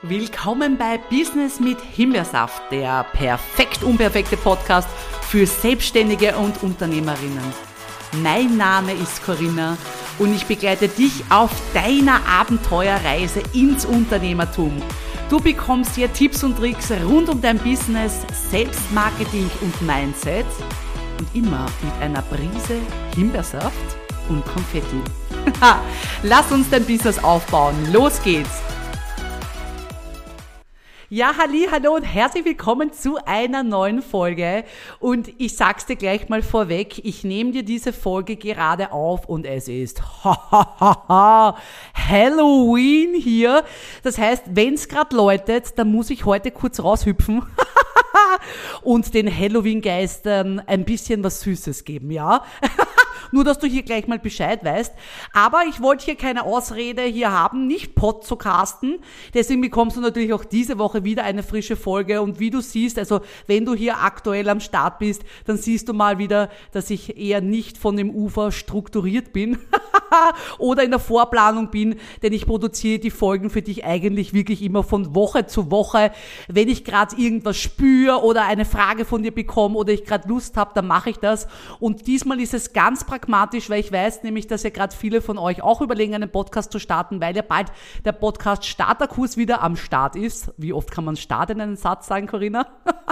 Willkommen bei Business mit Himbeersaft, der perfekt unperfekte Podcast für Selbstständige und Unternehmerinnen. Mein Name ist Corinna und ich begleite dich auf deiner Abenteuerreise ins Unternehmertum. Du bekommst hier Tipps und Tricks rund um dein Business, Selbstmarketing und Mindset und immer mit einer Prise Himbeersaft und Konfetti. Lass uns dein Business aufbauen. Los geht's! Ja, hallo und herzlich willkommen zu einer neuen Folge. Und ich sag's dir gleich mal vorweg, ich nehme dir diese Folge gerade auf und es ist Halloween hier. Das heißt, wenn's gerade läutet, dann muss ich heute kurz raushüpfen und den Halloween-Geistern ein bisschen was Süßes geben, ja? Nur, dass du hier gleich mal Bescheid weißt. Aber ich wollte hier keine Ausrede hier haben, nicht Pod zu casten. Deswegen bekommst du natürlich auch diese Woche wieder eine frische Folge. Und wie du siehst, also wenn du hier aktuell am Start bist, dann siehst du mal wieder, dass ich eher nicht von dem Ufer strukturiert bin oder in der Vorplanung bin, denn ich produziere die Folgen für dich eigentlich wirklich immer von Woche zu Woche. Wenn ich gerade irgendwas spüre oder eine Frage von dir bekomme oder ich gerade Lust habe, dann mache ich das. Und diesmal ist es ganz pragmatisch, weil ich weiß nämlich, dass ja gerade viele von euch auch überlegen, einen Podcast zu starten, weil ja bald der Podcast Starterkurs wieder am Start ist. Wie oft kann man Start in einen Satz sagen, Corinna?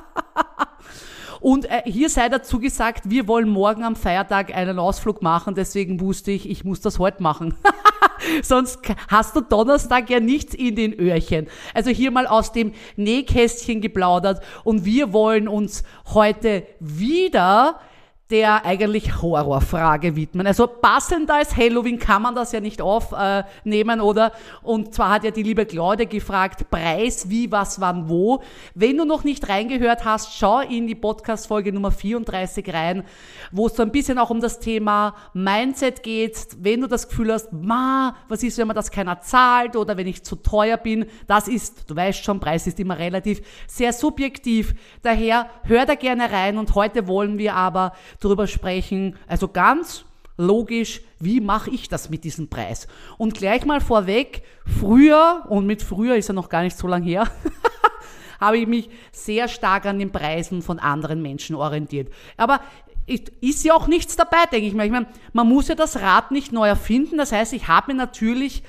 Und hier sei dazu gesagt, wir wollen morgen am Feiertag einen Ausflug machen, deswegen wusste ich muss das heute machen. Sonst hast du Donnerstag ja nichts in den Öhrchen. Also hier mal aus dem Nähkästchen geplaudert und wir wollen uns heute wieder der eigentlich Horrorfrage widmen. Also passender als Halloween kann man das ja nicht aufnehmen, oder? Und zwar hat ja die liebe Claudia gefragt, Preis, wie, was, wann, wo. Wenn du noch nicht reingehört hast, schau in die Podcast-Folge Nummer 34 rein, wo es so ein bisschen auch um das Thema Mindset geht. Wenn du das Gefühl hast, was ist, wenn man das keiner zahlt oder wenn ich zu teuer bin, das ist, du weißt schon, Preis ist immer relativ, sehr subjektiv. Daher hör da gerne rein und heute wollen wir aber darüber sprechen, also ganz logisch, wie mache ich das mit diesem Preis? Und gleich mal vorweg, früher, und mit früher ist ja noch gar nicht so lang her, habe ich mich sehr stark an den Preisen von anderen Menschen orientiert. Aber ist ja auch nichts dabei, denke ich mir. Ich meine, man muss ja das Rad nicht neu erfinden. Das heißt, ich habe mir natürlich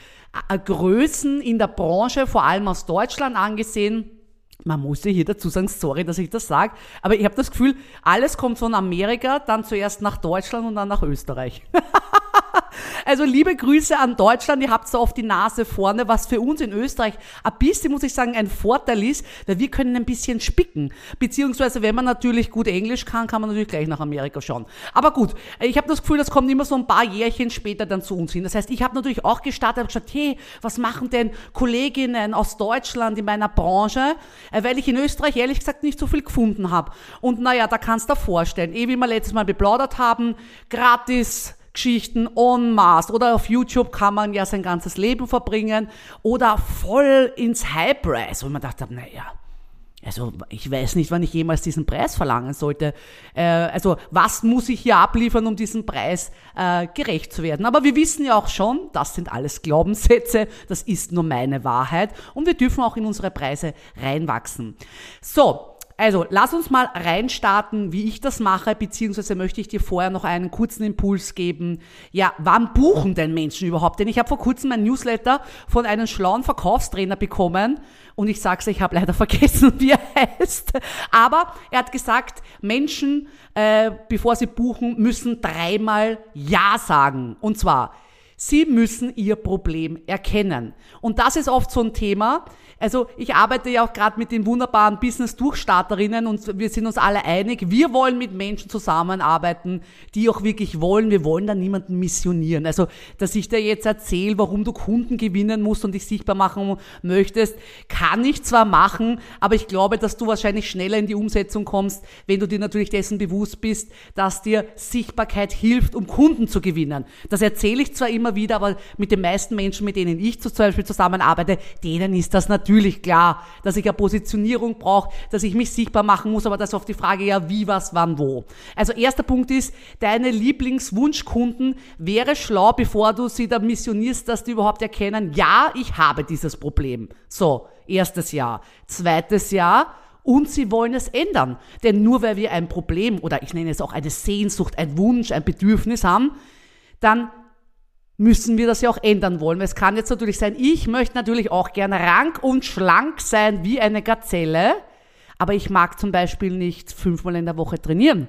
Größen in der Branche, vor allem aus Deutschland, angesehen. Man muss ja hier dazu sagen, sorry, dass ich das sage, aber ich habe das Gefühl, alles kommt von Amerika, dann zuerst nach Deutschland und dann nach Österreich. Also liebe Grüße an Deutschland, ihr habt so oft die Nase vorne, was für uns in Österreich ein bisschen, muss ich sagen, ein Vorteil ist, weil wir können ein bisschen spicken. Beziehungsweise, wenn man natürlich gut Englisch kann, kann man natürlich gleich nach Amerika schauen. Aber gut, ich habe das Gefühl, das kommt immer so ein paar Jährchen später dann zu uns hin. Das heißt, ich habe natürlich auch gestartet und gesagt, hey, was machen denn Kolleginnen aus Deutschland in meiner Branche? Weil ich in Österreich ehrlich gesagt nicht so viel gefunden habe. Und naja, da kannst du dir vorstellen, wie wir letztes Mal beplaudert haben, gratis Geschichten en masse, oder auf YouTube kann man ja sein ganzes Leben verbringen oder voll ins High-Price, wo man dachte, naja, also ich weiß nicht, wann ich jemals diesen Preis verlangen sollte. Also was muss ich hier abliefern, um diesem Preis gerecht zu werden? Aber wir wissen ja auch schon, das sind alles Glaubenssätze, das ist nur meine Wahrheit und wir dürfen auch in unsere Preise reinwachsen. So, also, lass uns mal reinstarten, wie ich das mache, beziehungsweise möchte ich dir vorher noch einen kurzen Impuls geben. Ja, wann buchen denn Menschen überhaupt? Denn ich habe vor kurzem ein Newsletter von einem schlauen Verkaufstrainer bekommen und ich sag's, ich habe leider vergessen, wie er heißt. Aber er hat gesagt, Menschen, bevor sie buchen, müssen 3-mal Ja sagen. Und zwar, sie müssen ihr Problem erkennen. Und das ist oft so ein Thema. Also ich arbeite ja auch gerade mit den wunderbaren Business-Durchstarterinnen und wir sind uns alle einig, wir wollen mit Menschen zusammenarbeiten, die auch wirklich wollen. Wir wollen da niemanden missionieren. Also, dass ich dir jetzt erzähle, warum du Kunden gewinnen musst und dich sichtbar machen möchtest, kann ich zwar machen, aber ich glaube, dass du wahrscheinlich schneller in die Umsetzung kommst, wenn du dir natürlich dessen bewusst bist, dass dir Sichtbarkeit hilft, um Kunden zu gewinnen. Das erzähle ich zwar immer immer wieder, aber mit den meisten Menschen, mit denen ich zum Beispiel zusammenarbeite, denen ist das natürlich klar, dass ich eine Positionierung brauche, dass ich mich sichtbar machen muss, aber das ist oft die Frage, ja, wie, was, wann, wo. Also erster Punkt ist, deine Lieblingswunschkunden wäre schlau, bevor du sie da missionierst, dass die überhaupt erkennen, ja, ich habe dieses Problem. So, erstes Jahr. Zweites Jahr, und sie wollen es ändern. Denn nur weil wir ein Problem oder ich nenne es auch eine Sehnsucht, ein Wunsch, ein Bedürfnis haben, dann müssen wir das ja auch ändern wollen. Weil es kann jetzt natürlich sein, ich möchte natürlich auch gerne rank und schlank sein wie eine Gazelle, aber ich mag zum Beispiel nicht 5-mal in der Woche trainieren.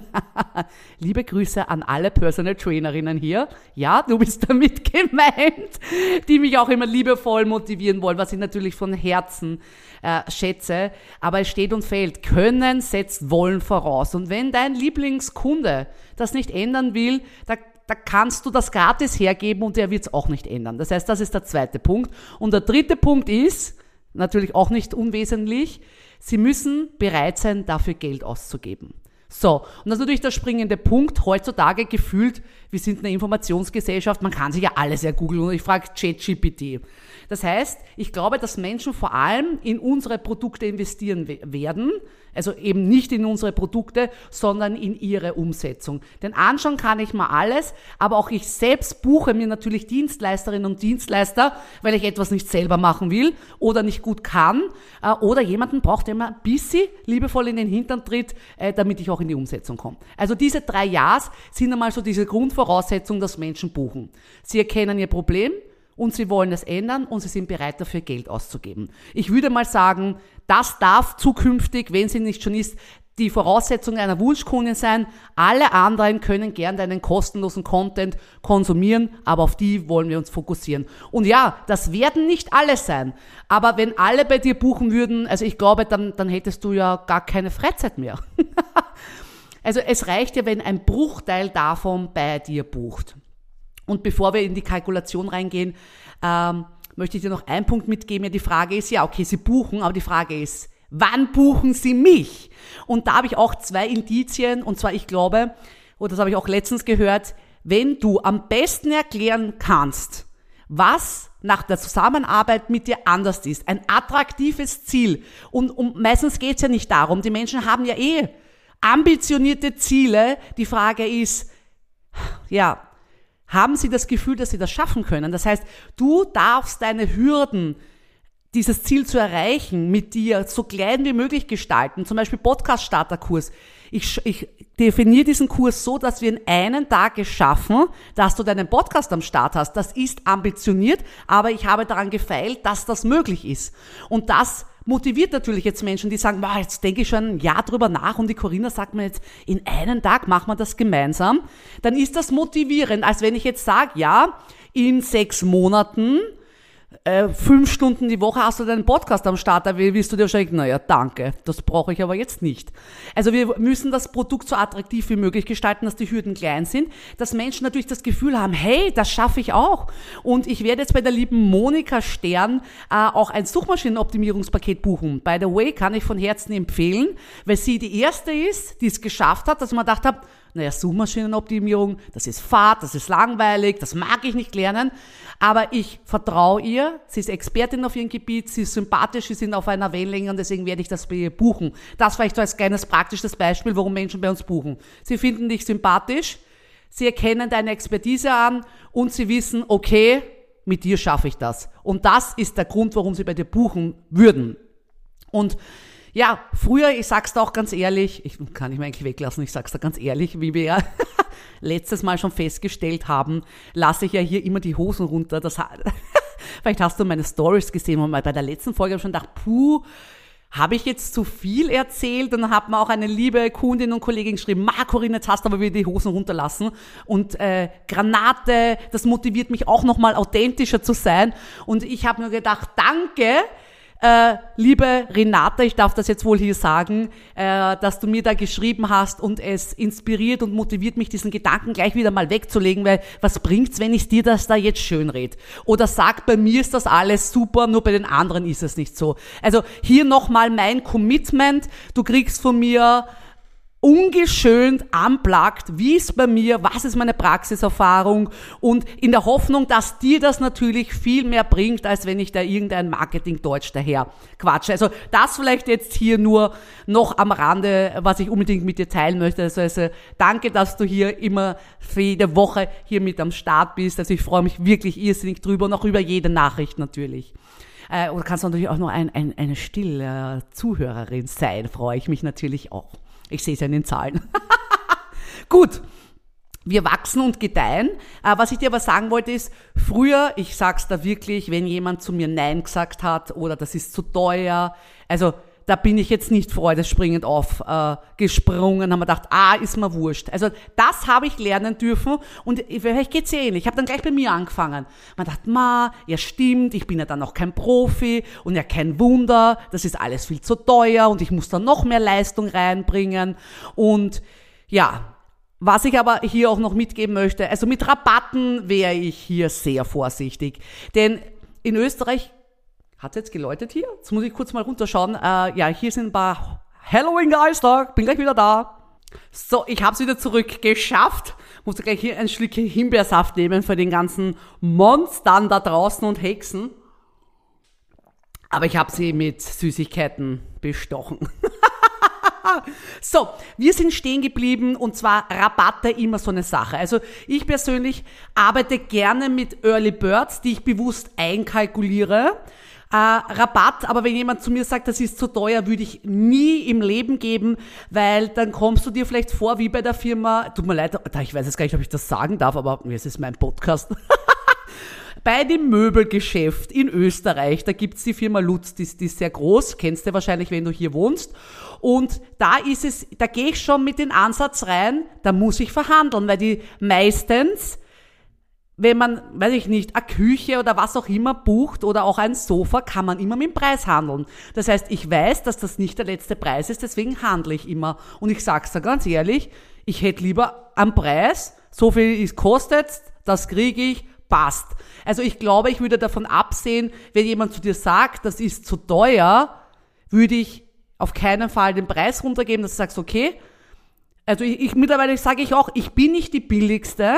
Liebe Grüße an alle Personal Trainerinnen hier. Ja, du bist damit gemeint, die mich auch immer liebevoll motivieren wollen, was ich natürlich von Herzen schätze. Aber es steht und fällt. Können setzt Wollen voraus. Und wenn dein Lieblingskunde das nicht ändern will, da kannst du das gratis hergeben und der wird es auch nicht ändern. Das heißt, das ist der zweite Punkt. Und der dritte Punkt ist, natürlich auch nicht unwesentlich, sie müssen bereit sein, dafür Geld auszugeben. So, und das ist natürlich der springende Punkt, heutzutage gefühlt, wir sind eine Informationsgesellschaft, man kann sich ja alles googeln und ich frage ChatGPT. Das heißt, ich glaube, dass Menschen vor allem in unsere Produkte investieren werden, also eben nicht in unsere Produkte, sondern in ihre Umsetzung. Denn anschauen kann ich mal alles, aber auch ich selbst buche mir natürlich Dienstleisterinnen und Dienstleister, weil ich etwas nicht selber machen will oder nicht gut kann oder jemanden braucht, der mir ein bisschen liebevoll in den Hintern tritt, damit ich auch in die Umsetzung komme. Also diese 3 Ja's sind einmal so diese Grundvoraussetzung, dass Menschen buchen. Sie erkennen ihr Problem, und sie wollen es ändern und sie sind bereit dafür Geld auszugeben. Ich würde mal sagen, das darf zukünftig, wenn sie nicht schon ist, die Voraussetzung einer Wunschkundin sein. Alle anderen können gern deinen kostenlosen Content konsumieren, aber auf die wollen wir uns fokussieren. Und ja, das werden nicht alle sein, aber wenn alle bei dir buchen würden, also ich glaube, dann hättest du ja gar keine Freizeit mehr. Also es reicht ja, wenn ein Bruchteil davon bei dir bucht. Und bevor wir in die Kalkulation reingehen, möchte ich dir noch einen Punkt mitgeben. Ja, die Frage ist, ja, okay, sie buchen, aber die Frage ist, wann buchen sie mich? Und da habe ich auch 2 Indizien, und zwar ich glaube, und das habe ich auch letztens gehört, wenn du am besten erklären kannst, was nach der Zusammenarbeit mit dir anders ist, ein attraktives Ziel. Und meistens geht es ja nicht darum, die Menschen haben ja ambitionierte Ziele. Die Frage ist, ja, haben sie das Gefühl, dass sie das schaffen können? Das heißt, du darfst deine Hürden, dieses Ziel zu erreichen, mit dir so klein wie möglich gestalten. Zum Beispiel Podcast-Starter-Kurs. Ich definiere diesen Kurs so, dass wir in einem Tag es schaffen, dass du deinen Podcast am Start hast. Das ist ambitioniert, aber ich habe daran gefeilt, dass das möglich ist. Und das motiviert natürlich jetzt Menschen, die sagen, wow, jetzt denke ich schon ein Jahr drüber nach und die Corinna sagt mir jetzt, in einem Tag machen wir das gemeinsam. Dann ist das motivierend, als wenn ich jetzt sage, ja, in 6 Monaten 5 Stunden die Woche hast du deinen Podcast am Start, da wirst du dir wahrscheinlich, naja, danke, das brauche ich aber jetzt nicht. Also wir müssen das Produkt so attraktiv wie möglich gestalten, dass die Hürden klein sind, dass Menschen natürlich das Gefühl haben, hey, das schaffe ich auch. Und ich werde jetzt bei der lieben Monika Stern auch ein Suchmaschinenoptimierungspaket buchen. By the way, kann ich von Herzen empfehlen, weil sie die erste ist, die es geschafft hat, dass man gedacht hat, naja, Suchmaschinenoptimierung, das ist Fad, das ist langweilig, das mag ich nicht lernen, aber ich vertraue ihr, sie ist Expertin auf ihrem Gebiet, sie ist sympathisch, sie sind auf einer Wellenlänge und deswegen werde ich das bei ihr buchen. Das vielleicht so als kleines praktisches Beispiel, warum Menschen bei uns buchen. Sie finden dich sympathisch, sie erkennen deine Expertise an und sie wissen, okay, mit dir schaffe ich das. Und das ist der Grund, warum sie bei dir buchen würden. Und ja, früher, ich sag's da auch ganz ehrlich, ich kann ich mir eigentlich weglassen, ich sag's da ganz ehrlich, wie wir ja letztes Mal schon festgestellt haben, lasse ich ja hier immer die Hosen runter. Vielleicht hast du meine Stories gesehen und mal bei der letzten Folge schon gedacht, habe ich jetzt zu viel erzählt? Und dann hat mir auch eine liebe Kundin und Kollegin geschrieben, Corinna, jetzt hast du aber wieder die Hosen runterlassen. Und Granate, das motiviert mich auch nochmal authentischer zu sein. Und ich habe mir gedacht, danke, liebe Renate, ich darf das jetzt wohl hier sagen, dass du mir da geschrieben hast und es inspiriert und motiviert mich, diesen Gedanken gleich wieder mal wegzulegen, weil was bringt's, wenn ich dir das da jetzt schön red? Oder sag, bei mir ist das alles super, nur bei den anderen ist es nicht so. Also hier nochmal mein Commitment, du kriegst von mir ungeschönt, unplugged, wie ist bei mir, was ist meine Praxiserfahrung und in der Hoffnung, dass dir das natürlich viel mehr bringt, als wenn ich da irgendein Marketing-Deutsch daher quatsche. Also das vielleicht jetzt hier nur noch am Rande, was ich unbedingt mit dir teilen möchte. Also danke, dass du hier immer für jede Woche hier mit am Start bist. Also ich freue mich wirklich irrsinnig drüber und auch über jede Nachricht natürlich. Oder kannst du natürlich auch noch eine stille Zuhörerin sein, freue ich mich natürlich auch. Ich sehe es ja in den Zahlen. Gut, wir wachsen und gedeihen. Was ich dir aber sagen wollte ist, früher, ich sag's da wirklich, wenn jemand zu mir Nein gesagt hat oder das ist zu teuer, also da bin ich jetzt nicht freudespringend aufgesprungen, haben wir gedacht, ist mir wurscht. Also das habe ich lernen dürfen und vielleicht geht's ja ähnlich. Ich habe dann gleich bei mir angefangen. Man dachte, ja stimmt, ich bin ja dann noch kein Profi und ja kein Wunder, das ist alles viel zu teuer und ich muss da noch mehr Leistung reinbringen. Und ja, was ich aber hier auch noch mitgeben möchte, also mit Rabatten wäre ich hier sehr vorsichtig. Denn in Österreich hat es jetzt geläutet hier? Jetzt muss ich kurz mal runterschauen. Hier sind ein paar Halloween-Geister. Bin gleich wieder da. So, ich habe es wieder zurückgeschafft. Musste gleich hier ein Schlückchen Himbeersaft nehmen für den ganzen Monstern da draußen und Hexen. Aber ich habe sie mit Süßigkeiten bestochen. So, wir sind stehen geblieben und zwar Rabatte immer so eine Sache. Also ich persönlich arbeite gerne mit Early Birds, die ich bewusst einkalkuliere. Rabatt, aber wenn jemand zu mir sagt, das ist zu teuer, würde ich nie im Leben geben, weil dann kommst du dir vielleicht vor wie bei der Firma, tut mir leid, ich weiß jetzt gar nicht, ob ich das sagen darf, aber es ist mein Podcast. Bei dem Möbelgeschäft in Österreich, da gibt's die Firma Lutz, die ist sehr groß, kennst du wahrscheinlich, wenn du hier wohnst. Und da gehe ich schon mit dem Ansatz rein, da muss ich verhandeln, weil die meistens, wenn man, weiß ich nicht, eine Küche oder was auch immer bucht oder auch ein Sofa, kann man immer mit dem Preis handeln. Das heißt, ich weiß, dass das nicht der letzte Preis ist, deswegen handle ich immer. Und ich sag's dir ganz ehrlich, ich hätte lieber am Preis, so viel es kostet, das kriege ich, passt. Also ich glaube, ich würde davon absehen, wenn jemand zu dir sagt, das ist zu teuer, würde ich auf keinen Fall den Preis runtergeben, dass du sagst, okay. Also mittlerweile sage ich auch, ich bin nicht die billigste,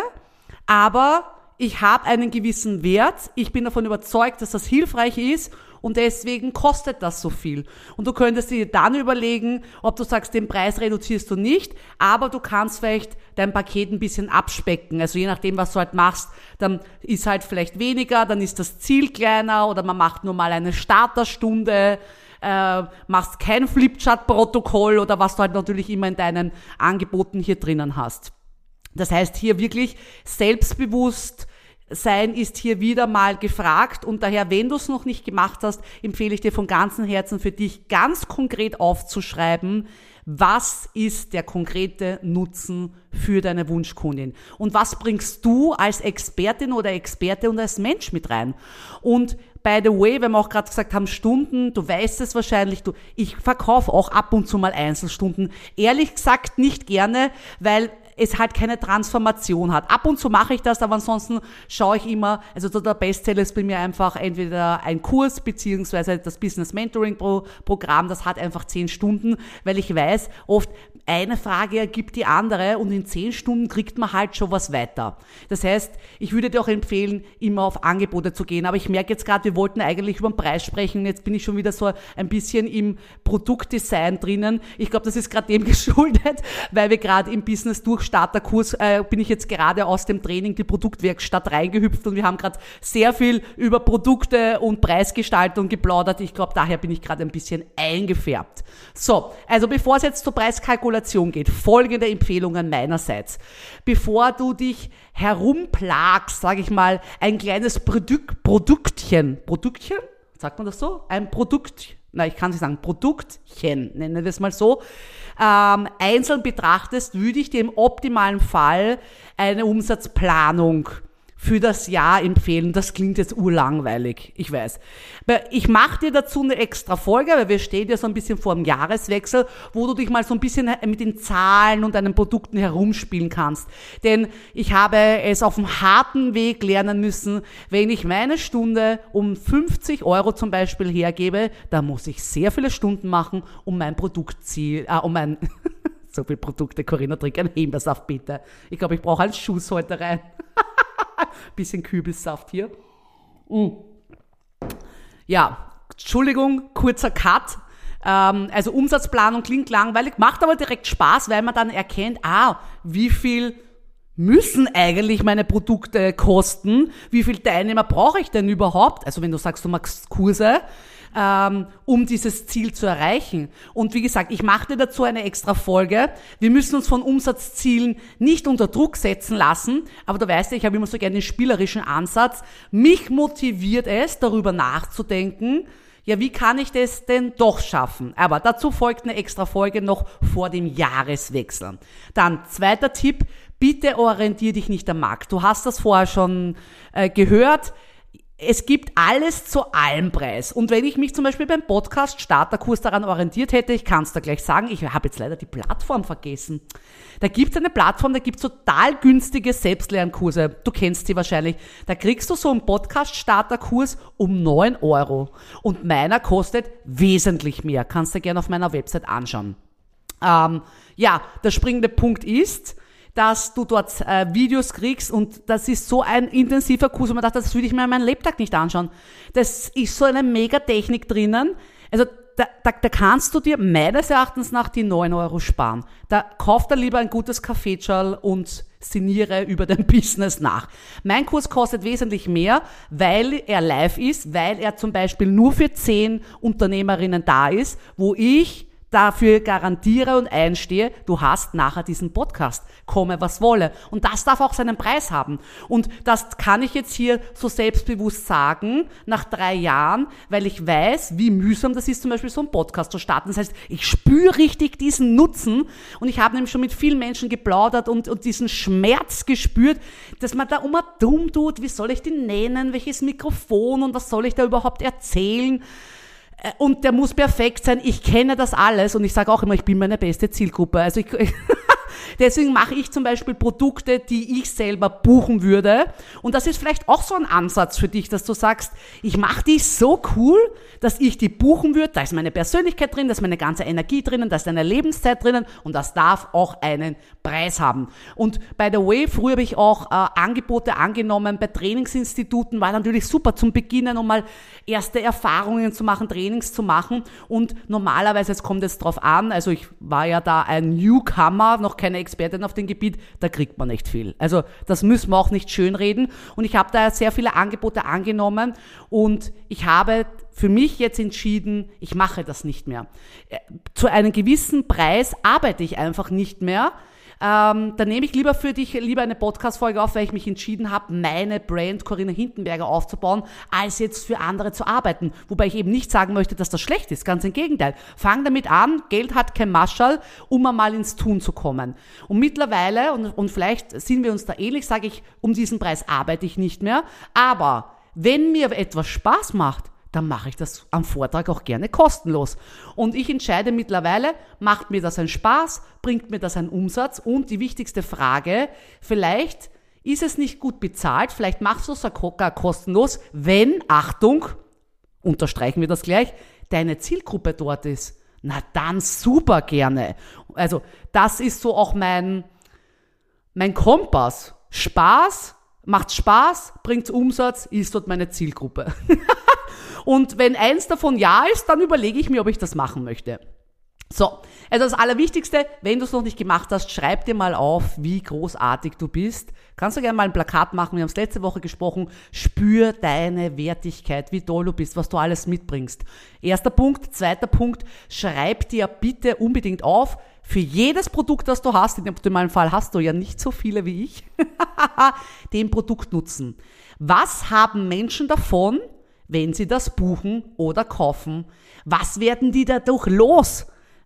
aber ich habe einen gewissen Wert. Ich bin davon überzeugt, dass das hilfreich ist und deswegen kostet das so viel. Und du könntest dir dann überlegen, ob du sagst, den Preis reduzierst du nicht, aber du kannst vielleicht dein Paket ein bisschen abspecken. Also je nachdem, was du halt machst, dann ist halt vielleicht weniger, dann ist das Ziel kleiner oder man macht nur mal eine Starterstunde, machst kein Flipchart-Protokoll oder was du halt natürlich immer in deinen Angeboten hier drinnen hast. Das heißt, hier wirklich selbstbewusst sein ist hier wieder mal gefragt und daher, wenn du es noch nicht gemacht hast, empfehle ich dir von ganzem Herzen für dich ganz konkret aufzuschreiben, was ist der konkrete Nutzen für deine Wunschkundin und was bringst du als Expertin oder Experte und als Mensch mit rein. Und by the way, wenn wir auch gerade gesagt haben, Stunden, du weißt es wahrscheinlich, ich verkaufe auch ab und zu mal Einzelstunden. Ehrlich gesagt nicht gerne, weil es halt keine Transformation hat. Ab und zu mache ich das, aber ansonsten schaue ich immer, also der Bestseller ist bei mir einfach entweder ein Kurs beziehungsweise das Business Mentoring Programm, das hat einfach 10 Stunden, weil ich weiß, oft eine Frage ergibt die andere und in 10 Stunden kriegt man halt schon was weiter. Das heißt, ich würde dir auch empfehlen, immer auf Angebote zu gehen, aber ich merke jetzt gerade, wir wollten eigentlich über den Preis sprechen, jetzt bin ich schon wieder so ein bisschen im Produktdesign drinnen. Ich glaube, das ist gerade dem geschuldet, weil wir gerade im Business Durchstarterkurs bin ich jetzt gerade aus dem Training die Produktwerkstatt reingehüpft und wir haben gerade sehr viel über Produkte und Preisgestaltung geplaudert. Ich glaube, daher bin ich gerade ein bisschen eingefärbt. So, also bevor es jetzt zur Preiskalkulation geht, folgende Empfehlungen meinerseits. Bevor du dich herumplagst, sage ich mal, ein kleines Produktchen, sagt man das so? Ich kann nicht sagen, Produktchen, nennen wir es mal so, einzeln betrachtest, würde ich dir im optimalen Fall eine Umsatzplanung für das Jahr empfehlen. Das klingt jetzt urlangweilig, ich weiß. Ich mache dir dazu eine extra Folge, weil wir stehen ja so ein bisschen vor dem Jahreswechsel, wo du dich mal so ein bisschen mit den Zahlen und deinen Produkten herumspielen kannst. Denn ich habe es auf dem harten Weg lernen müssen, wenn ich meine Stunde um 50 € zum Beispiel hergebe, da muss ich sehr viele Stunden machen, um mein Produktziel, So viele Produkte, Corinna, trink einen Himbeersaft bitte. Ich glaube, ich brauche einen Schuss heute rein. Bisschen Kürbissaft hier. Ja, Entschuldigung, kurzer Cut. Also Umsatzplanung klingt langweilig, macht aber direkt Spaß, weil man dann erkennt, wie viel müssen eigentlich meine Produkte kosten? Wie viel Teilnehmer brauche ich denn überhaupt? Also wenn du sagst, du machst Kurse, um dieses Ziel zu erreichen. Und wie gesagt, ich mache dir dazu eine extra Folge. Wir müssen uns von Umsatzzielen nicht unter Druck setzen lassen, aber du weißt ja, ich habe immer so gerne den spielerischen Ansatz. Mich motiviert es, darüber nachzudenken, ja, wie kann ich das denn doch schaffen? Aber dazu folgt eine extra Folge noch vor dem Jahreswechsel. Dann, zweiter Tipp, bitte orientier dich nicht am Markt. Du hast das vorher schon gehört. Es gibt alles zu allem Preis. Und wenn ich mich zum Beispiel beim Podcast Starterkurs daran orientiert hätte, ich kann es da gleich sagen, ich habe jetzt leider die Plattform vergessen. Da gibt es eine Plattform, da gibt es total günstige Selbstlernkurse. Du kennst sie wahrscheinlich. Da kriegst du so einen Podcast Starterkurs um 9 €. Und meiner kostet wesentlich mehr. Kannst du gerne auf meiner Website anschauen. Ja, der springende Punkt ist, dass du dort Videos kriegst und das ist so ein intensiver Kurs und man dachte, das würde ich mir an meinem Lebtag nicht anschauen. Das ist so eine Megatechnik drinnen. Also da kannst du dir meines Erachtens nach die 9 € sparen. Da kauf dir lieber ein gutes Kaffeeschal und sinniere über dein Business nach. Mein Kurs kostet wesentlich mehr, weil er live ist, weil er zum Beispiel nur für 10 Unternehmerinnen da ist, wo ich dafür garantiere und einstehe, du hast nachher diesen Podcast, komme was wolle. Und das darf auch seinen Preis haben. Und das kann ich jetzt hier so selbstbewusst sagen, nach 3 Jahren, weil ich weiß, wie mühsam das ist, zum Beispiel so einen Podcast zu starten. Das heißt, ich spüre richtig diesen Nutzen und ich habe nämlich schon mit vielen Menschen geplaudert und diesen Schmerz gespürt, dass man da immer dumm tut, wie soll ich den nennen, welches Mikrofon und was soll ich da überhaupt erzählen? Und der muss perfekt sein. Ich kenne das alles und ich sage auch immer, ich bin meine beste Zielgruppe. Also deswegen mache ich zum Beispiel Produkte, die ich selber buchen würde. Und das ist vielleicht auch so ein Ansatz für dich, dass du sagst, ich mache die so cool, dass ich die buchen würde. Da ist meine Persönlichkeit drin, da ist meine ganze Energie drinnen, da ist eine Lebenszeit drinnen und das darf auch einen Preis haben. Und by the way, früher habe ich auch Angebote angenommen bei Trainingsinstituten, war natürlich super zum Beginnen, um mal erste Erfahrungen zu machen, Trainings zu machen. Und normalerweise, es kommt jetzt drauf an, also ich war ja da ein Newcomer, noch keine Expertin auf dem Gebiet, da kriegt man nicht viel. Also das müssen wir auch nicht schönreden. Und ich habe da sehr viele Angebote angenommen und ich habe für mich jetzt entschieden, ich mache das nicht mehr. Zu einem gewissen Preis arbeite ich einfach nicht mehr. Dann nehme ich lieber für dich eine Podcast-Folge auf, weil ich mich entschieden habe, meine Brand Corinna Hindenberger aufzubauen, als jetzt für andere zu arbeiten. Wobei ich eben nicht sagen möchte, dass das schlecht ist. Ganz im Gegenteil. Fang damit an, Geld hat kein Maschall, um einmal ins Tun zu kommen. Und mittlerweile, und vielleicht sind wir uns da ähnlich, sage ich, um diesen Preis arbeite ich nicht mehr. Aber wenn mir etwas Spaß macht, dann mache ich das am Vortrag auch gerne kostenlos. Und ich entscheide mittlerweile, macht mir das einen Spaß, bringt mir das einen Umsatz und die wichtigste Frage, vielleicht ist es nicht gut bezahlt, vielleicht machst du es sogar kostenlos, wenn, Achtung, unterstreichen wir das gleich, deine Zielgruppe dort ist. Na dann super gerne. Also das ist so auch mein Kompass. Macht Spaß, bringt Umsatz, ist dort meine Zielgruppe. Und wenn eins davon ja ist, dann überlege ich mir, ob ich das machen möchte. So, also das Allerwichtigste, wenn du es noch nicht gemacht hast, schreib dir mal auf, wie großartig du bist. Kannst du gerne mal ein Plakat machen, wir haben es letzte Woche gesprochen. Spür deine Wertigkeit, wie toll du bist, was du alles mitbringst. Erster Punkt. Zweiter Punkt, schreib dir bitte unbedingt auf, für jedes Produkt, das du hast, in dem optimalen Fall hast du ja nicht so viele wie ich, den Produktnutzen. Was haben Menschen davon, wenn sie das buchen oder kaufen? Was werden die dadurch los?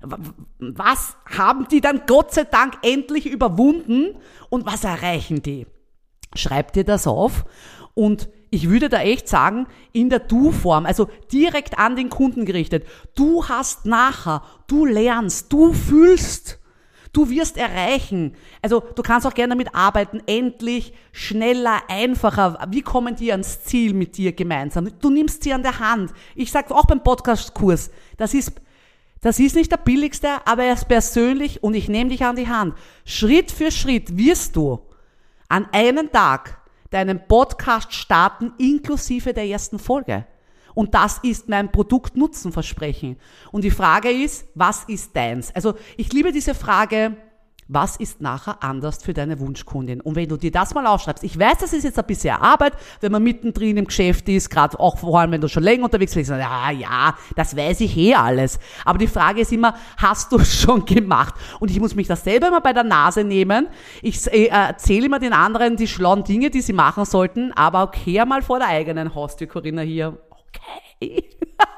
Was haben die dann Gott sei Dank endlich überwunden und was erreichen die? Schreib dir das auf und ich würde da echt sagen, in der Du-Form, also direkt an den Kunden gerichtet. Du hast nachher, du lernst, du fühlst, du wirst erreichen. Also du kannst auch gerne damit arbeiten, endlich, schneller, einfacher. Wie kommen die ans Ziel mit dir gemeinsam? Du nimmst sie an der Hand. Ich sage auch beim Podcast-Kurs, das ist Das ist nicht der billigste, aber er ist persönlich und ich nehme dich an die Hand. Schritt für Schritt wirst du an einem Tag deinen Podcast starten, inklusive der ersten Folge. Und das ist mein Produkt-Nutzen-Versprechen. Und die Frage ist, was ist deins? Also ich liebe diese Frage, was ist nachher anders für deine Wunschkundin? Und wenn du dir das mal aufschreibst, ich weiß, das ist jetzt ein bisschen Arbeit, wenn man mittendrin im Geschäft ist, gerade auch vor allem, wenn du schon länger unterwegs bist, ja, das weiß ich alles. Aber die Frage ist immer, hast du es schon gemacht? Und ich muss mich das selber immer bei der Nase nehmen. Ich erzähle immer den anderen die schlauen Dinge, die sie machen sollten, aber kehr mal vor der eigenen Haustür, Corinna, hier. Okay.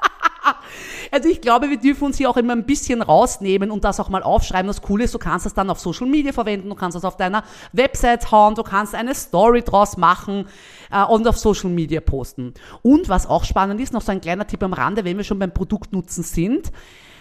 Also ich glaube, wir dürfen uns hier auch immer ein bisschen rausnehmen und das auch mal aufschreiben. Das Coole ist, du kannst das dann auf Social Media verwenden, du kannst das auf deiner Website hauen, du kannst eine Story draus machen und auf Social Media posten. Und was auch spannend ist, noch so ein kleiner Tipp am Rande, wenn wir schon beim Produktnutzen sind,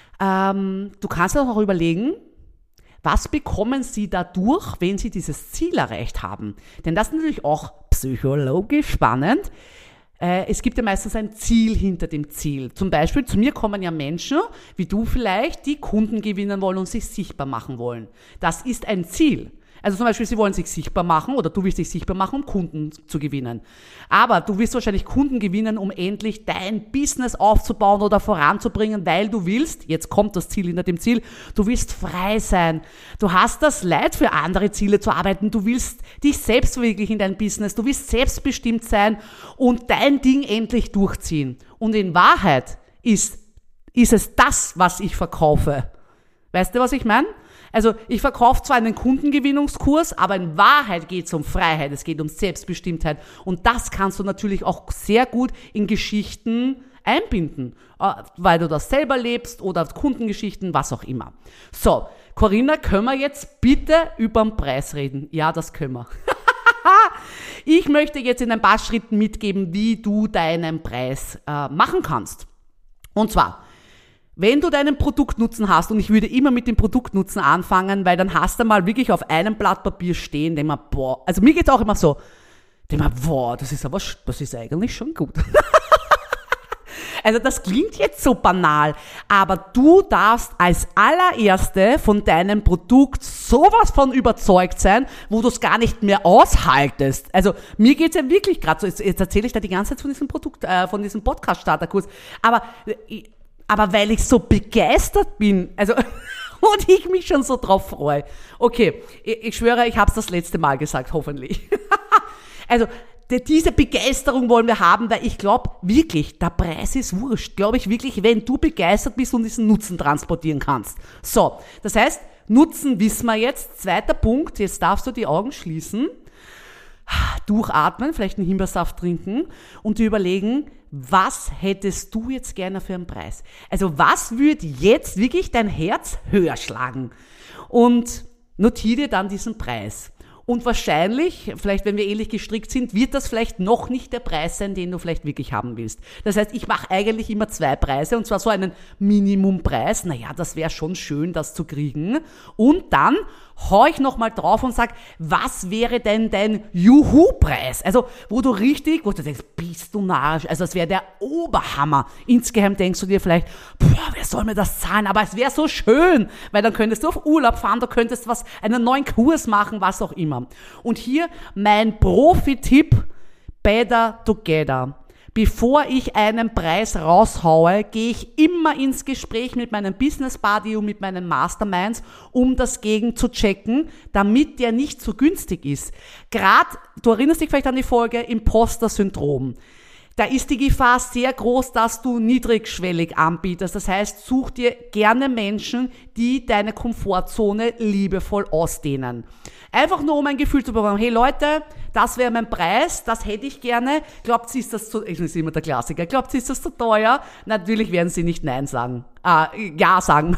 du kannst dir auch überlegen, was bekommen Sie dadurch, wenn Sie dieses Ziel erreicht haben? Denn das ist natürlich auch psychologisch spannend. Es gibt ja meistens ein Ziel hinter dem Ziel. Zum Beispiel, zu mir kommen ja Menschen, wie du vielleicht, die Kunden gewinnen wollen und sich sichtbar machen wollen. Das ist ein Ziel. Also zum Beispiel, sie wollen sich sichtbar machen oder du willst dich sichtbar machen, um Kunden zu gewinnen. Aber du wirst wahrscheinlich Kunden gewinnen, um endlich dein Business aufzubauen oder voranzubringen, weil du willst, jetzt kommt das Ziel hinter dem Ziel, du willst frei sein. Du hast das Leid, für andere Ziele zu arbeiten. Du willst dich selbst verwirklichen in dein Business. Du willst selbstbestimmt sein und dein Ding endlich durchziehen. Und in Wahrheit ist es das, was ich verkaufe. Weißt du, was ich meine? Also ich verkaufe zwar einen Kundengewinnungskurs, aber in Wahrheit geht es um Freiheit, es geht um Selbstbestimmtheit und das kannst du natürlich auch sehr gut in Geschichten einbinden, weil du das selber lebst oder Kundengeschichten, was auch immer. So, Corinna, können wir jetzt bitte über den Preis reden? Ja, das können wir. Ich möchte jetzt in ein paar Schritten mitgeben, wie du deinen Preis machen kannst. Und zwar, wenn du deinen Produktnutzen hast, und ich würde immer mit dem Produktnutzen anfangen, weil dann hast du mal wirklich auf einem Blatt Papier stehen, denk mal, boah, also mir geht's auch immer so, denk mal, boah, das ist eigentlich schon gut. Also das klingt jetzt so banal, aber du darfst als allererste von deinem Produkt sowas von überzeugt sein, wo du es gar nicht mehr aushaltest. Also mir geht's ja wirklich gerade so, jetzt erzähle ich da die ganze Zeit von diesem von diesem Podcast-Starterkurs, aber weil ich so begeistert bin, also und ich mich schon so drauf freue. Okay, ich schwöre, ich habe es das letzte Mal gesagt, hoffentlich. Also diese Begeisterung wollen wir haben, weil ich glaube wirklich, der Preis ist wurscht. Glaube ich wirklich, wenn du begeistert bist und diesen Nutzen transportieren kannst. So, das heißt, Nutzen wissen wir jetzt. Zweiter Punkt, jetzt darfst du die Augen schließen, durchatmen, vielleicht einen Himbeersaft trinken und dir überlegen, was hättest du jetzt gerne für einen Preis? Also was würde jetzt wirklich dein Herz höher schlagen? Und notiere dir dann diesen Preis. Und wahrscheinlich, vielleicht wenn wir ähnlich gestrickt sind, wird das vielleicht noch nicht der Preis sein, den du vielleicht wirklich haben willst. Das heißt, ich mache eigentlich immer 2 Preise und zwar so einen Minimumpreis. Naja, das wäre schon schön, das zu kriegen. Und dann hau ich nochmal drauf und sag, was wäre denn dein Juhu-Preis? Also, wo du denkst, bist du narrisch? Also, das wäre der Oberhammer. Insgeheim denkst du dir vielleicht, boah, wer soll mir das zahlen? Aber es wäre so schön, weil dann könntest du auf Urlaub fahren, du könntest einen neuen Kurs machen, was auch immer. Und hier mein Profi-Tipp, Better Together. Bevor ich einen Preis raushaue, gehe ich immer ins Gespräch mit meinem Business Buddy und mit meinen Masterminds, um das gegen zu checken, damit der nicht so günstig ist. Gerade, du erinnerst dich vielleicht an die Folge Imposter-Syndrom. Da ist die Gefahr sehr groß, dass du niedrigschwellig anbietest. Das heißt, such dir gerne Menschen, die deine Komfortzone liebevoll ausdehnen. Einfach nur, um ein Gefühl zu bekommen, hey Leute, das wäre mein Preis, das hätte ich gerne. Glaubt sie, ist das ich ist immer der Klassiker, glaubt sie, ist das zu teuer? Natürlich werden sie nicht Nein sagen. Ja sagen.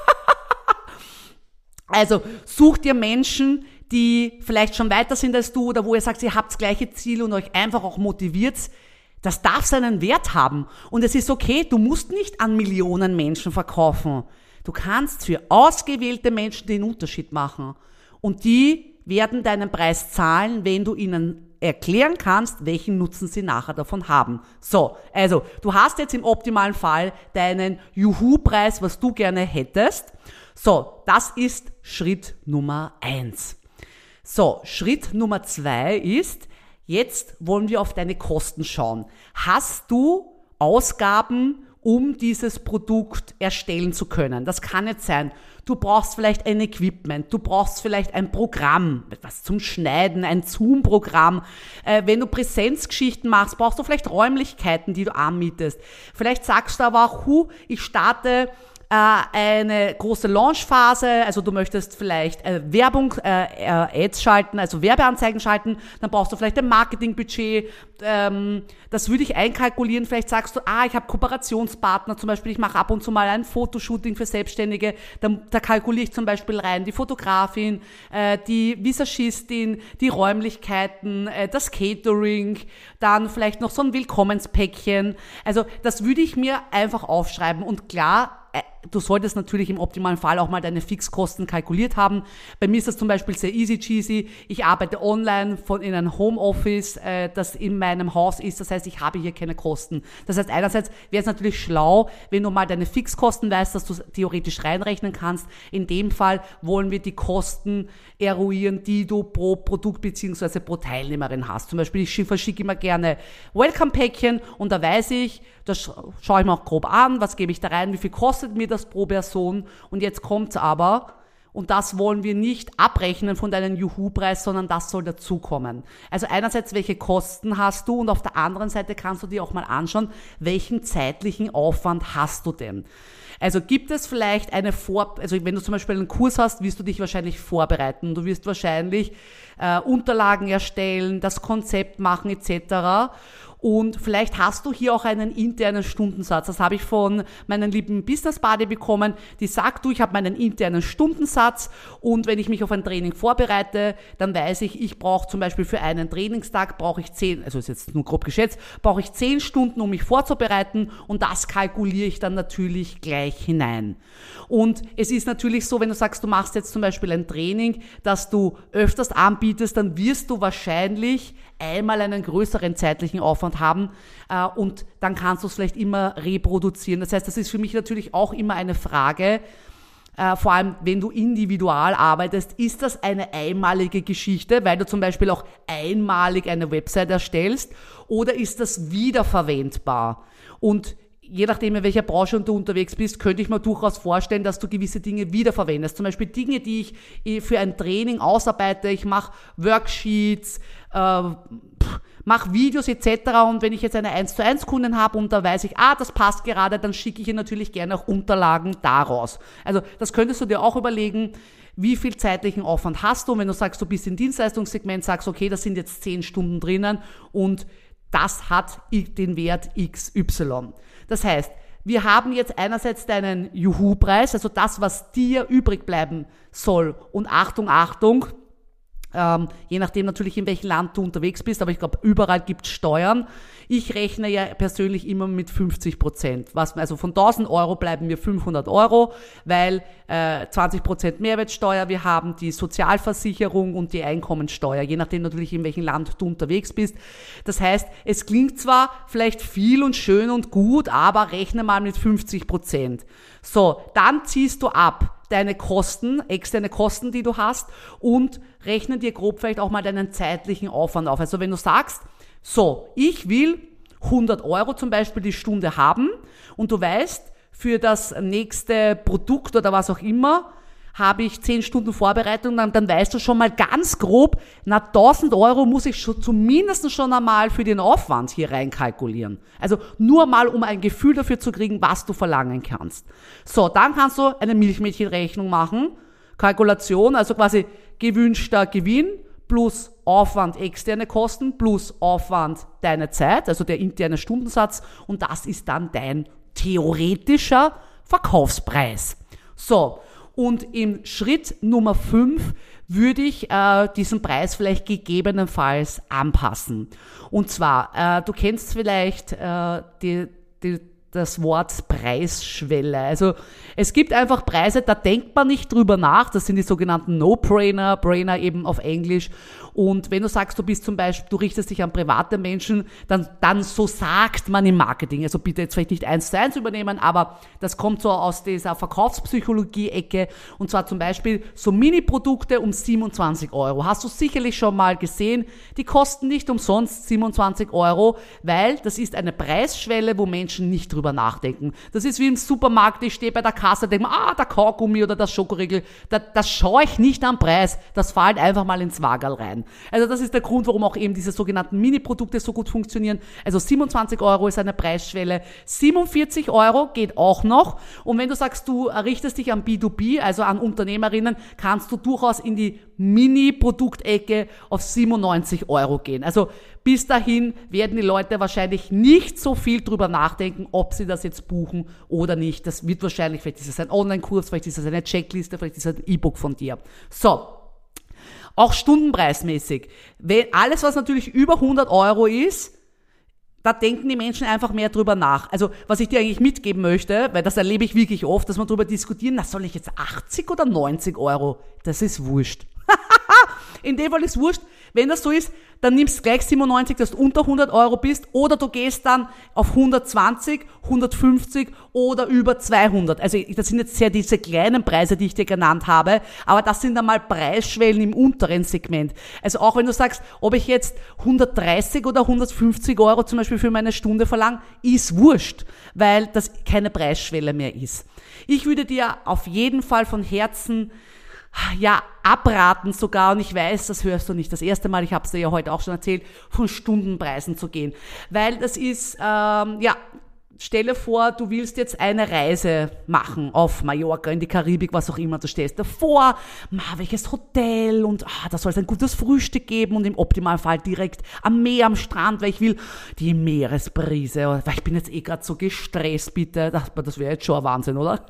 Also, such dir Menschen, die vielleicht schon weiter sind als du oder wo ihr sagt, ihr habt das gleiche Ziel und euch einfach auch motiviert. Das darf seinen Wert haben. Und es ist okay, du musst nicht an Millionen Menschen verkaufen. Du kannst für ausgewählte Menschen den Unterschied machen. Und die werden deinen Preis zahlen, wenn du ihnen erklären kannst, welchen Nutzen sie nachher davon haben. So, also du hast jetzt im optimalen Fall deinen Juhu-Preis, was du gerne hättest. So, das ist Schritt Nummer 1. So, Schritt Nummer 2 ist, jetzt wollen wir auf deine Kosten schauen. Hast du Ausgaben, um dieses Produkt erstellen zu können? Das kann jetzt sein, du brauchst vielleicht ein Equipment, du brauchst vielleicht ein Programm, etwas zum Schneiden, ein Zoom-Programm. Wenn du Präsenzgeschichten machst, brauchst du vielleicht Räumlichkeiten, die du anmietest. Vielleicht sagst du aber auch, ich starte eine große Launchphase, also du möchtest vielleicht Werbung, Ads schalten, also Werbeanzeigen schalten, dann brauchst du vielleicht ein Marketingbudget, das würde ich einkalkulieren, vielleicht sagst du, ich habe Kooperationspartner, zum Beispiel ich mache ab und zu mal ein Fotoshooting für Selbstständige, da kalkuliere ich zum Beispiel rein die Fotografin, die Visagistin, die Räumlichkeiten, das Catering, dann vielleicht noch so ein Willkommenspäckchen, also das würde ich mir einfach aufschreiben und klar, du solltest natürlich im optimalen Fall auch mal deine Fixkosten kalkuliert haben. Bei mir ist das zum Beispiel sehr easy cheesy. Ich arbeite online in einem Homeoffice, das in meinem Haus ist. Das heißt, ich habe hier keine Kosten. Das heißt, einerseits wäre es natürlich schlau, wenn du mal deine Fixkosten weißt, dass du theoretisch reinrechnen kannst. In dem Fall wollen wir die Kosten eruieren, die du pro Produkt bzw. pro Teilnehmerin hast. Zum Beispiel, ich verschicke immer gerne Welcome-Päckchen und da weiß ich, das schaue ich mir auch grob an, was gebe ich da rein, wie viel kostet mir das pro Person und jetzt kommt's aber und das wollen wir nicht abrechnen von deinem Juhu-Preis, sondern das soll dazukommen. Also einerseits, welche Kosten hast du und auf der anderen Seite kannst du dir auch mal anschauen, welchen zeitlichen Aufwand hast du denn? Also gibt es vielleicht also wenn du zum Beispiel einen Kurs hast, wirst du dich wahrscheinlich vorbereiten. Du wirst wahrscheinlich Unterlagen erstellen, das Konzept machen etc. Und vielleicht hast du hier auch einen internen Stundensatz. Das habe ich von meinen lieben Business Buddy bekommen. Die sagt, ich habe meinen internen Stundensatz und wenn ich mich auf ein Training vorbereite, dann weiß ich brauche zum Beispiel für einen Trainingstag brauche ich 10, also ist jetzt nur grob geschätzt, brauche ich 10 Stunden, um mich vorzubereiten und das kalkuliere ich dann natürlich gleich hinein. Und es ist natürlich so, wenn du sagst, du machst jetzt zum Beispiel ein Training, das du öfters anbietest, dann wirst du wahrscheinlich einmal einen größeren zeitlichen Aufwand haben und dann kannst du es vielleicht immer reproduzieren. Das heißt, das ist für mich natürlich auch immer eine Frage, vor allem wenn du individual arbeitest, ist das eine einmalige Geschichte, weil du zum Beispiel auch einmalig eine Website erstellst oder ist das wiederverwendbar? Und je nachdem, in welcher Branche du unterwegs bist, könnte ich mir durchaus vorstellen, dass du gewisse Dinge wiederverwendest. Zum Beispiel Dinge, die ich für ein Training ausarbeite. Ich mache Worksheets, mache Videos etc. Und wenn ich jetzt eine 1:1 Kundin habe und da weiß ich, das passt gerade, dann schicke ich ihr natürlich gerne auch Unterlagen daraus. Also das könntest du dir auch überlegen, wie viel zeitlichen Aufwand hast du. Und wenn du sagst, du bist im Dienstleistungssegment, sagst, okay, das sind jetzt 10 Stunden drinnen und das hat den Wert XY. Das heißt, wir haben jetzt einerseits deinen Juhu-Preis, also das, was dir übrig bleiben soll. Und Achtung, Achtung, je nachdem natürlich, in welchem Land du unterwegs bist, aber ich glaube, überall gibt es Steuern. Ich rechne ja persönlich immer mit 50%. Also von 1.000 Euro bleiben mir 500 Euro, weil 20% Mehrwertsteuer, wir haben die Sozialversicherung und die Einkommensteuer, je nachdem natürlich, in welchem Land du unterwegs bist. Das heißt, es klingt zwar vielleicht viel und schön und gut, aber rechne mal mit 50%. So, dann ziehst du ab deine Kosten, externe Kosten, die du hast und rechne dir grob vielleicht auch mal deinen zeitlichen Aufwand auf. Also wenn du sagst, so, ich will 100 Euro zum Beispiel die Stunde haben und du weißt, für das nächste Produkt oder was auch immer habe ich 10 Stunden Vorbereitung, dann weißt du schon mal ganz grob, 1.000 Euro muss ich schon zumindest schon einmal für den Aufwand hier reinkalkulieren. Also nur mal, um ein Gefühl dafür zu kriegen, was du verlangen kannst. So, dann kannst du eine Milchmädchenrechnung machen, Kalkulation, also quasi gewünschter Gewinn plus Aufwand externe Kosten plus Aufwand deine Zeit, also der interne Stundensatz und das ist dann dein theoretischer Verkaufspreis. So, und im Schritt Nummer 5 würde ich diesen Preis vielleicht gegebenenfalls anpassen. Und zwar, du kennst vielleicht das Wort Preisschwelle. Also es gibt einfach Preise, da denkt man nicht drüber nach. Das sind die sogenannten No-Brainer, Brainer eben auf Englisch. Und wenn du sagst, du bist zum Beispiel, du richtest dich an private Menschen, dann so sagt man im Marketing. Also bitte jetzt vielleicht nicht 1:1 übernehmen, aber das kommt so aus dieser Verkaufspsychologie-Ecke. Und zwar zum Beispiel so Mini-Produkte um 27 Euro. Hast du sicherlich schon mal gesehen. Die kosten nicht umsonst 27 Euro, weil das ist eine Preisschwelle, wo Menschen nicht drüber nachdenken. Das ist wie im Supermarkt, ich stehe bei der Kasse, denke mir, der Kaugummi oder das Schokoriegel, das schaue ich nicht am Preis, das fällt einfach mal ins Wagerl rein. Also das ist der Grund, warum auch eben diese sogenannten Mini-Produkte so gut funktionieren. Also 27 Euro ist eine Preisschwelle, 47 Euro geht auch noch. Und wenn du sagst, du richtest dich an B2B, also an Unternehmerinnen, kannst du durchaus in die Mini-Produktecke auf 97 Euro gehen. Also bis dahin werden die Leute wahrscheinlich nicht so viel drüber nachdenken, ob sie das jetzt buchen oder nicht. Das wird wahrscheinlich, vielleicht ist es ein Online-Kurs, vielleicht ist es eine Checkliste, vielleicht ist es ein E-Book von dir. So, auch stundenpreismäßig. Alles, was natürlich über 100 Euro ist, da denken die Menschen einfach mehr drüber nach. Also was ich dir eigentlich mitgeben möchte, weil das erlebe ich wirklich oft, dass man drüber diskutieren, soll ich jetzt 80 oder 90 Euro? Das ist wurscht. In dem Fall ist wurscht. Wenn das so ist, dann nimmst du gleich 97, dass du unter 100 Euro bist, oder du gehst dann auf 120, 150 oder über 200. Also das sind jetzt sehr diese kleinen Preise, die ich dir genannt habe, aber das sind dann mal Preisschwellen im unteren Segment. Also auch wenn du sagst, ob ich jetzt 130 oder 150 Euro zum Beispiel für meine Stunde verlange, ist wurscht, weil das keine Preisschwelle mehr ist. Ich würde dir auf jeden Fall von Herzen abraten sogar, und ich weiß, das hörst du nicht das erste Mal, ich habe es dir ja heute auch schon erzählt, von Stundenpreisen zu gehen. Weil das ist, stelle vor, du willst jetzt eine Reise machen auf Mallorca, in die Karibik, was auch immer, du stellst davor, welches Hotel und da soll es ein gutes Frühstück geben und im Optimalfall direkt am Meer, am Strand, weil ich will die Meeresbrise, weil ich bin jetzt gerade so gestresst, bitte, das wäre jetzt schon ein Wahnsinn, oder?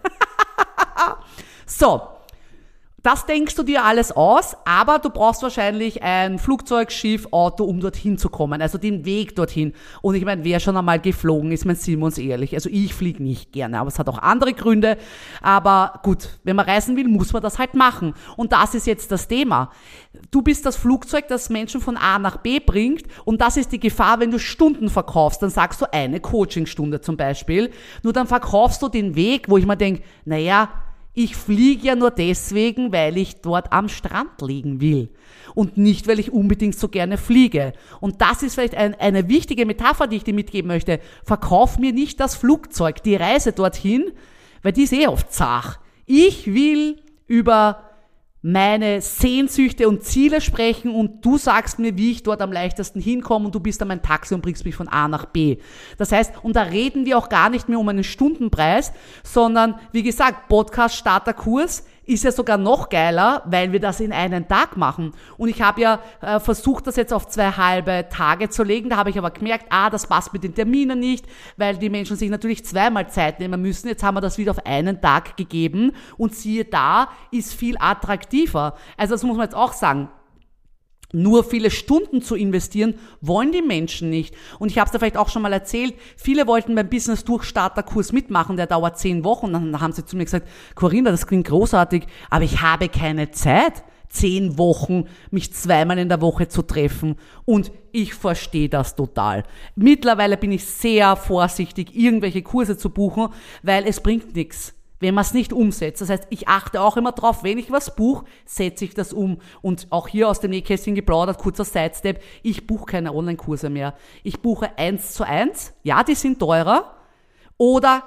So. Das denkst du dir alles aus, aber du brauchst wahrscheinlich ein Flugzeug, Schiff, Auto, um dorthin zu kommen, also den Weg dorthin. Und ich meine, wer schon einmal geflogen ist, sind wir uns ehrlich, also ich fliege nicht gerne, aber es hat auch andere Gründe. Aber gut, wenn man reisen will, muss man das halt machen. Und das ist jetzt das Thema. Du bist das Flugzeug, das Menschen von A nach B bringt, und das ist die Gefahr, wenn du Stunden verkaufst. Dann sagst du eine Coachingstunde zum Beispiel, nur dann verkaufst du den Weg, wo ich mir denke, ich fliege ja nur deswegen, weil ich dort am Strand liegen will und nicht, weil ich unbedingt so gerne fliege. Und das ist vielleicht eine wichtige Metapher, die ich dir mitgeben möchte. Verkauf mir nicht das Flugzeug, die Reise dorthin, weil die ist oft zach. Ich will über meine Sehnsüchte und Ziele sprechen und du sagst mir, wie ich dort am leichtesten hinkomme, und du bist dann mein Taxi und bringst mich von A nach B. Das heißt, und da reden wir auch gar nicht mehr um einen Stundenpreis, sondern, wie gesagt, Podcast-Starterkurs ist ja sogar noch geiler, weil wir das in einen Tag machen. Und ich habe ja versucht, das jetzt auf 2 halbe Tage zu legen. Da habe ich aber gemerkt, das passt mit den Terminen nicht, weil die Menschen sich natürlich zweimal Zeit nehmen müssen. Jetzt haben wir das wieder auf einen Tag gegeben und siehe da, ist viel attraktiver. Also das muss man jetzt auch sagen. Nur viele Stunden zu investieren, wollen die Menschen nicht. Und ich habe es dir vielleicht auch schon mal erzählt, viele wollten beim Business-Durchstarter-Kurs mitmachen, der dauert 10 Wochen. Und dann haben sie zu mir gesagt, Corinna, das klingt großartig, aber ich habe keine Zeit, 10 Wochen mich 2-mal in der Woche zu treffen. Und ich verstehe das total. Mittlerweile bin ich sehr vorsichtig, irgendwelche Kurse zu buchen, weil es bringt nichts, wenn man es nicht umsetzt. Das heißt, ich achte auch immer drauf, wenn ich was buche, setze ich das um. Und auch hier aus dem Nähkästchen geplaudert, kurzer Sidestep, ich buche keine Online-Kurse mehr. Ich buche 1:1, ja, die sind teurer, oder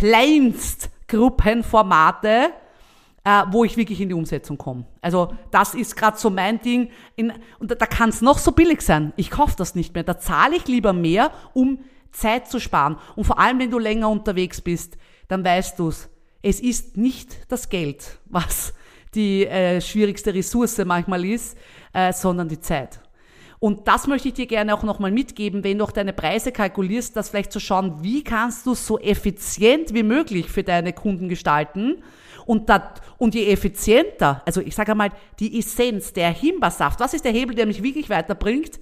Kleinstgruppenformate, wo ich wirklich in die Umsetzung komme. Also das ist gerade so mein Ding. Und da kann es noch so billig sein. Ich kaufe das nicht mehr. Da zahle ich lieber mehr, um Zeit zu sparen. Und vor allem, wenn du länger unterwegs bist, dann weißt du's. Es ist nicht das Geld, was die schwierigste Ressource manchmal ist, sondern die Zeit. Und das möchte ich dir gerne auch nochmal mitgeben, wenn du auch deine Preise kalkulierst, das vielleicht zu schauen, wie kannst du so effizient wie möglich für deine Kunden gestalten. Und je effizienter, also ich sage einmal, die Essenz, der Himbeersaft, was ist der Hebel, der mich wirklich weiterbringt?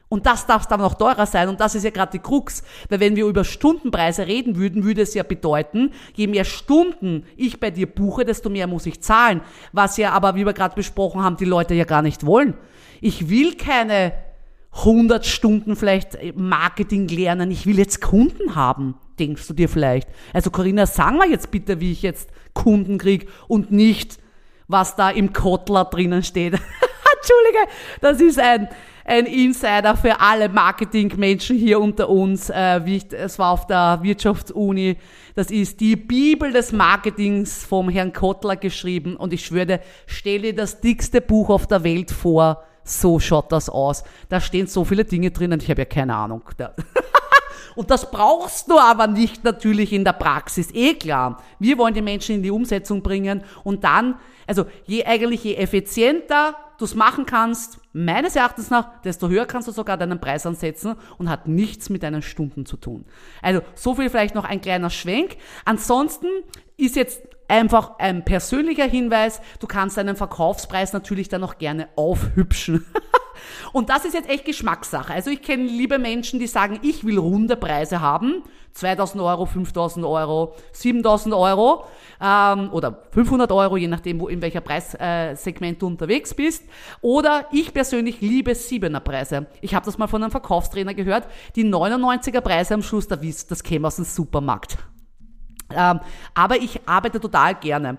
Und das darf dann noch teurer sein und das ist ja gerade die Krux, weil wenn wir über Stundenpreise reden würden, würde es ja bedeuten, je mehr Stunden ich bei dir buche, desto mehr muss ich zahlen, was ja aber, wie wir gerade besprochen haben, die Leute ja gar nicht wollen. Ich will keine 100 Stunden vielleicht Marketing lernen, ich will jetzt Kunden haben, denkst du dir vielleicht. Also Corinna, sag mal jetzt bitte, wie ich jetzt Kunden kriege und nicht, was da im Kotler drinnen steht. Entschuldige, das ist ein Insider für alle Marketingmenschen hier unter uns. Es war auf der Wirtschaftsuni. Das ist die Bibel des Marketings vom Herrn Kotler geschrieben. Und ich schwöre, stell dir das dickste Buch auf der Welt vor. So schaut das aus. Da stehen so viele Dinge drin und ich habe ja keine Ahnung. Und das brauchst du aber nicht natürlich in der Praxis, klar. Wir wollen die Menschen in die Umsetzung bringen und dann, also je effizienter du es machen kannst, meines Erachtens nach, desto höher kannst du sogar deinen Preis ansetzen und hat nichts mit deinen Stunden zu tun. Also so viel vielleicht noch ein kleiner Schwenk. Ansonsten ist jetzt einfach ein persönlicher Hinweis, du kannst deinen Verkaufspreis natürlich dann noch gerne aufhübschen. Und das ist jetzt echt Geschmackssache. Also ich kenne liebe Menschen, die sagen, ich will runde Preise haben. 2.000 Euro, 5.000 Euro, 7.000 Euro oder 500 Euro, je nachdem, in welcher Preissegment du unterwegs bist. Oder ich persönlich liebe 7er Preise. Ich habe das mal von einem Verkaufstrainer gehört. Die 99er Preise am Schluss, das käme aus dem Supermarkt. Aber ich arbeite total gerne.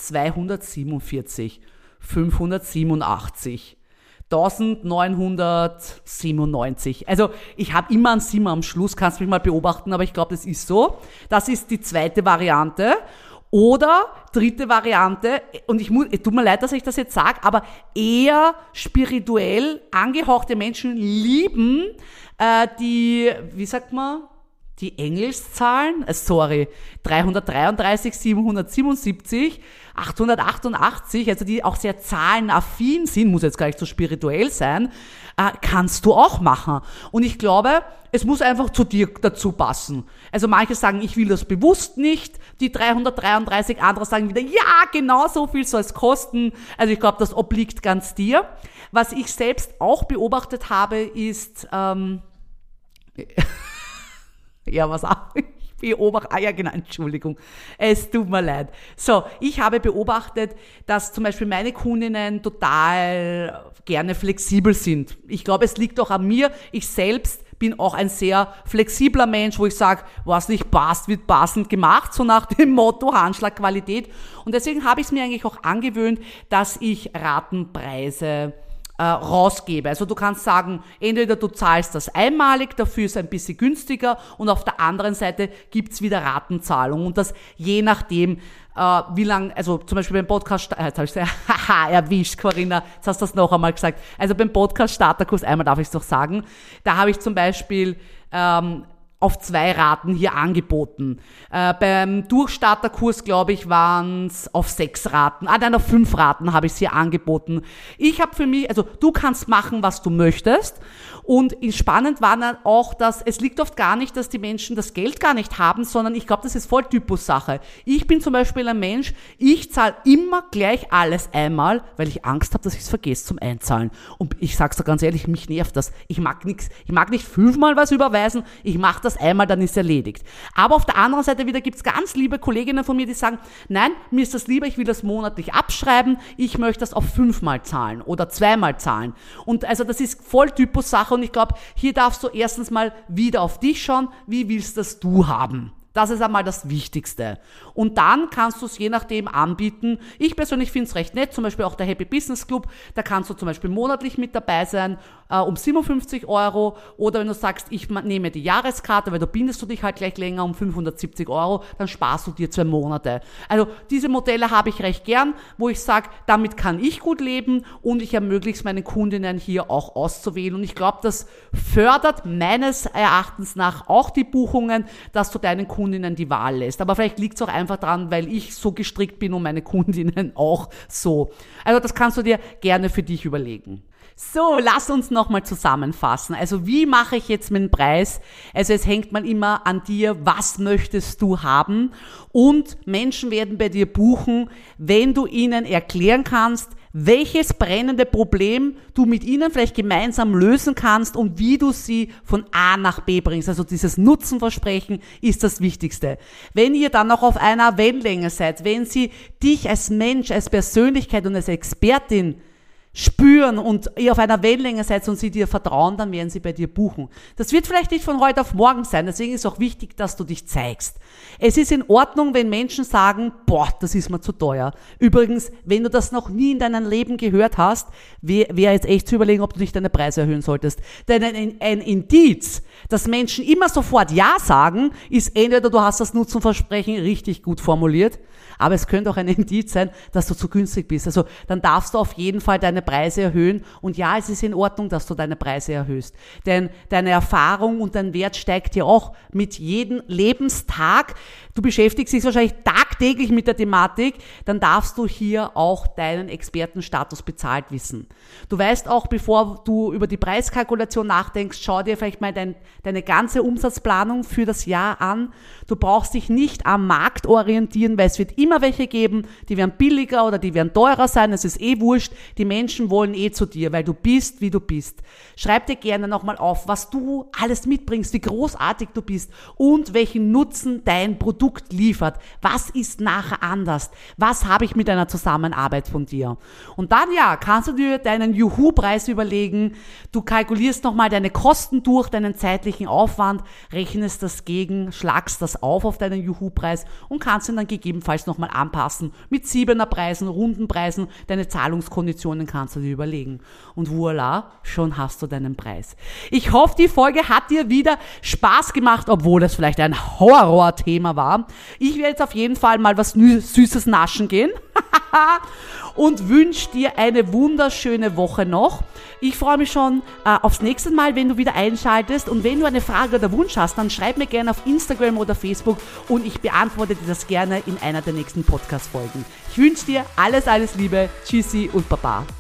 247, 587. 1997. Also ich habe immer einen Simmer am Schluss, kannst mich mal beobachten, aber ich glaube, das ist so. Das ist die zweite Variante. Oder dritte Variante, und tut mir leid, dass ich das jetzt sage, aber eher spirituell angehauchte Menschen lieben die Engelszahlen, 333, 777, 888, also die auch sehr zahlenaffin sind, muss jetzt gar nicht so spirituell sein, kannst du auch machen. Und ich glaube, es muss einfach zu dir dazu passen. Also manche sagen, ich will das bewusst nicht, die 333, andere sagen wieder, ja, genau so viel soll es kosten. Also ich glaube, das obliegt ganz dir. Was ich selbst auch beobachtet habe, ist, Entschuldigung. Es tut mir leid. So, ich habe beobachtet, dass zum Beispiel meine Kundinnen total gerne flexibel sind. Ich glaube, es liegt auch an mir. Ich selbst bin auch ein sehr flexibler Mensch, wo ich sage, was nicht passt, wird passend gemacht, so nach dem Motto Handschlagqualität. Und deswegen habe ich es mir eigentlich auch angewöhnt, dass ich Ratenpreise rausgebe. Also du kannst sagen, entweder du zahlst das einmalig, dafür ist ein bisschen günstiger und auf der anderen Seite gibt's wieder Ratenzahlung und das je nachdem, wie lang, also zum Beispiel beim Podcast, jetzt habe ich erwischt, Corinna, jetzt hast du das noch einmal gesagt, also beim Podcast Starterkurs, einmal darf ich es doch sagen, da habe ich zum Beispiel auf 2 Raten hier angeboten. Beim Durchstarterkurs, glaube ich, waren es auf 6 Raten. Auf 5 Raten habe ich es hier angeboten. Ich habe für mich, also du kannst machen, was du möchtest. Und spannend war dann auch, dass es liegt oft gar nicht, dass die Menschen das Geld gar nicht haben, sondern ich glaube, das ist voll Typussache. Ich bin zum Beispiel ein Mensch, ich zahle immer gleich alles einmal, weil ich Angst habe, dass ich es vergesse zum Einzahlen. Und ich sag's dir ganz ehrlich, mich nervt das. Ich mag nicht 5-mal was überweisen, ich mache das einmal, dann ist erledigt. Aber auf der anderen Seite wieder gibt's ganz liebe Kolleginnen von mir, die sagen, nein, mir ist das lieber, ich will das monatlich abschreiben, ich möchte das auf 5-mal zahlen oder 2-mal zahlen. Und also das ist voll Typussache und ich glaube, hier darfst du erstens mal wieder auf dich schauen, wie willst das du haben? Das ist einmal das Wichtigste. Und dann kannst du es je nachdem anbieten. Ich persönlich finde es recht nett, zum Beispiel auch der Happy Business Club, da kannst du zum Beispiel monatlich mit dabei sein, um 57 €. Oder wenn du sagst, ich nehme die Jahreskarte, weil da bindest du dich halt gleich länger um 570 €, dann sparst du dir 2 Monate. Also diese Modelle habe ich recht gern, wo ich sage, damit kann ich gut leben und ich ermögliche es meinen Kundinnen hier auch auszuwählen. Und ich glaube, das fördert meines Erachtens nach auch die Buchungen, dass du deinen Kundinnen die Wahl lässt. Aber vielleicht liegt es auch einfach dran, weil ich so gestrickt bin und meine Kundinnen auch so. Also das kannst du dir gerne für dich überlegen. So, lass uns nochmal zusammenfassen. Also wie mache ich jetzt meinen Preis? Also es hängt mal immer an dir, was möchtest du haben? Und Menschen werden bei dir buchen, wenn du ihnen erklären kannst, welches brennende Problem du mit ihnen vielleicht gemeinsam lösen kannst und wie du sie von A nach B bringst. Also dieses Nutzenversprechen ist das Wichtigste. Wenn ihr dann noch auf einer Wellenlänge seid, wenn sie dich als Mensch, als Persönlichkeit und als Expertin spüren und ihr auf einer Wellenlänge seid und sie dir vertrauen, dann werden sie bei dir buchen. Das wird vielleicht nicht von heute auf morgen sein, deswegen ist auch wichtig, dass du dich zeigst. Es ist in Ordnung, wenn Menschen sagen, boah, das ist mir zu teuer. Übrigens, wenn du das noch nie in deinem Leben gehört hast, wäre jetzt echt zu überlegen, ob du nicht deine Preise erhöhen solltest. Denn ein Indiz, dass Menschen immer sofort Ja sagen, ist entweder du hast das Nutzenversprechen richtig gut formuliert, aber es könnte auch ein Indiz sein, dass du zu günstig bist. Also dann darfst du auf jeden Fall deine Preise erhöhen. Und ja, es ist in Ordnung, dass du deine Preise erhöhst. Denn deine Erfahrung und dein Wert steigt ja auch mit jedem Lebenstag. Du beschäftigst dich wahrscheinlich tagtäglich mit der Thematik. Dann darfst du hier auch deinen Expertenstatus bezahlt wissen. Du weißt auch, bevor du über die Preiskalkulation nachdenkst, schau dir vielleicht mal deine ganze Umsatzplanung für das Jahr an. Du brauchst dich nicht am Markt orientieren, weil es wird immer welche geben, die werden billiger oder die werden teurer sein, es ist wurscht, die Menschen wollen zu dir, weil du bist, wie du bist. Schreib dir gerne nochmal auf, was du alles mitbringst, wie großartig du bist und welchen Nutzen dein Produkt liefert. Was ist nachher anders? Was habe ich mit einer Zusammenarbeit von dir? Und dann kannst du dir deinen Juhu-Preis überlegen, du kalkulierst nochmal deine Kosten durch, deinen zeitlichen Aufwand, rechnest das gegen, schlagst das auf deinen Juhu-Preis und kannst ihn dann gegebenenfalls nochmal anpassen. Mit 7er Preisen, runden Preisen, deine Zahlungskonditionen kannst du dir überlegen. Und voilà, schon hast du deinen Preis. Ich hoffe, die Folge hat dir wieder Spaß gemacht, obwohl es vielleicht ein Horrorthema war. Ich werde jetzt auf jeden Fall mal was Süßes naschen gehen. Und wünsche dir eine wunderschöne Woche noch. Ich freue mich schon aufs nächste Mal, wenn du wieder einschaltest. Und wenn du eine Frage oder Wunsch hast, dann schreib mir gerne auf Instagram oder Facebook und ich beantworte dir das gerne in einer der nächsten Podcast-Folgen. Ich wünsche dir alles Liebe. Tschüssi und Baba.